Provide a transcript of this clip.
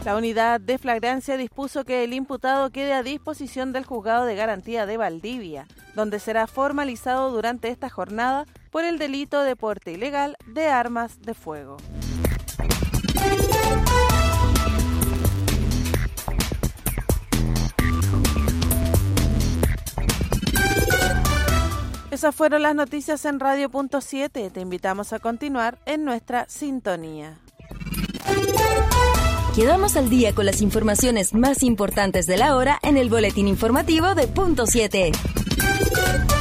La unidad de flagrancia dispuso que el imputado quede a disposición del Juzgado de Garantía de Valdivia, donde será formalizado durante esta jornada por el delito de porte ilegal de armas de fuego. Esas fueron las noticias en Radio.7. Te invitamos a continuar en nuestra sintonía. Quedamos al día con las informaciones más importantes de la hora en el boletín informativo de Punto 7.